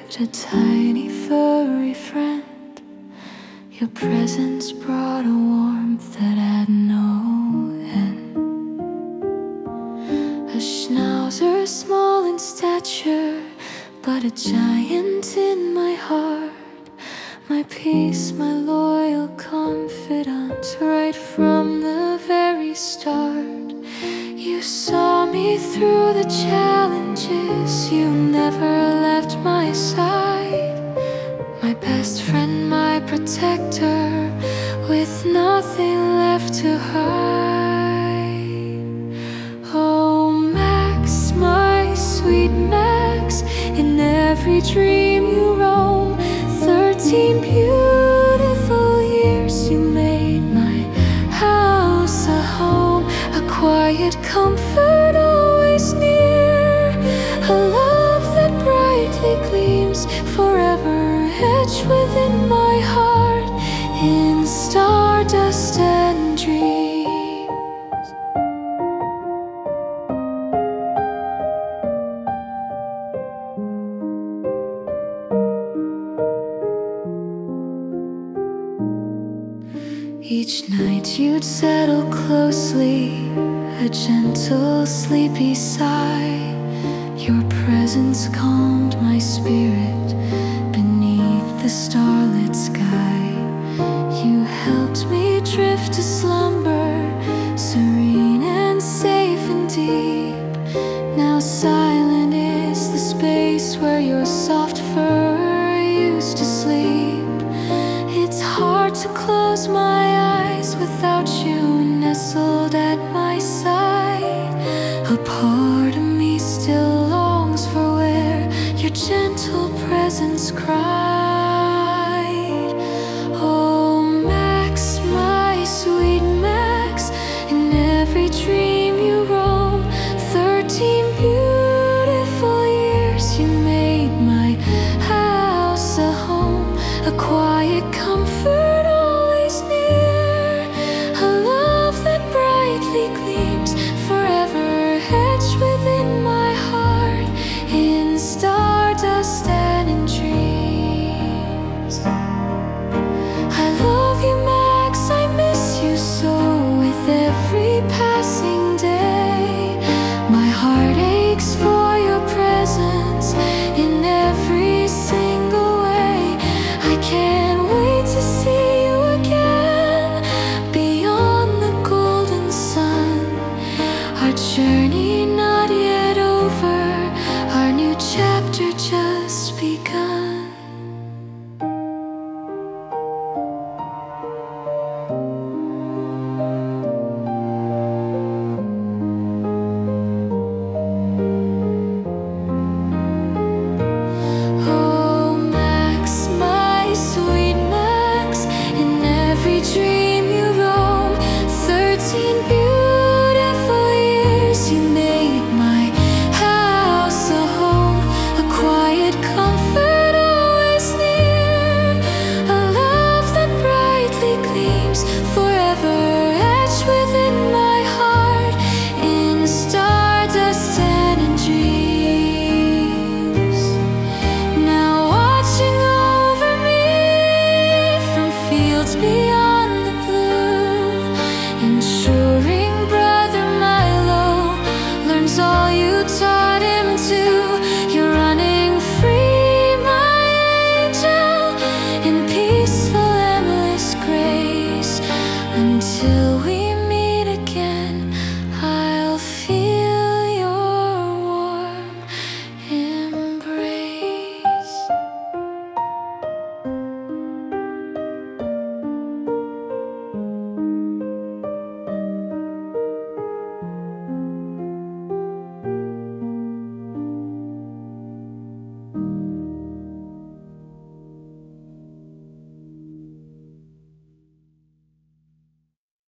a tiny furry friend. Your presence brought a warmth that had no end. A schnauzer, small in stature, but a giant in my heart. My peace, my loyal confidant, right from the very start. You saw me through the challenges, you never left my side. My best friend, my protector, with nothing left to hide. Oh Max, my sweet Max, in every dream you roam. 13 beautiful years you made my house a home, a quiet comfort always near, a love that brightly gleams, forever etched within my heart, in stardust and dreams. Each night you'd settle closely, a gentle, sleepy sigh. Your presence calmed my spirit beneath the starlit sky. You helped me drift to slumber, serene and safe and deep. Now silent is the space where your soft fur used to sleep. It's hard to close my eyes without you nestled at my side. A part of me still longs for where your gentle presence cried. Oh Max, my sweet Max, in every dream you roam. 13 beautiful years you made my house a home, a quiet comfort always near, a love that brightly gleams, forever etched within my heart, in stardust and in dreams. I love you Max, I miss you so, with every passing day. My heart aches for your presence in every single way. I can't wait to see you again, beyond the golden sun. Our journey not yet over, our new chapter just begun. Oh Max, my sweet Max, in every dream you roam. 13 beautiful years you made my house a home, a quiet comfort always near, a love that brightly gleams, forever etched within my heart, in stardust and in dreams. Now watching over me from fields beyond the blue, ensuring brother Milo learns all you taught.